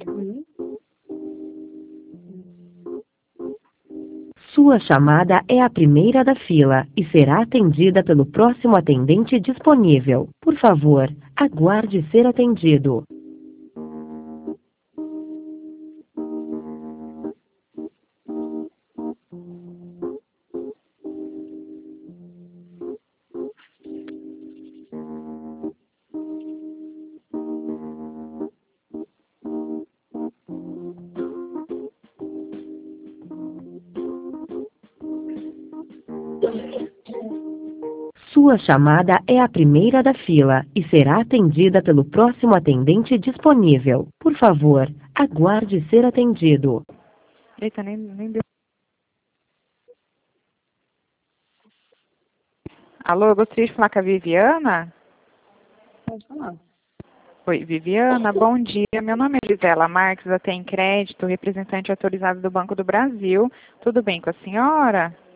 Sua chamada é a primeira da fila e será atendida pelo próximo atendente disponível. Por favor, aguarde ser atendido. Sua chamada é a primeira da fila e será atendida pelo próximo atendente disponível. Por favor, aguarde ser atendido. Eita, nem deu. Alô, eu gostaria de falar com a Viviana? Pode falar. Oi, Viviana, bom dia. Meu nome é Gisela Marques, da Tem Crédito, representante autorizado do Banco do Brasil. Tudo bem com a senhora?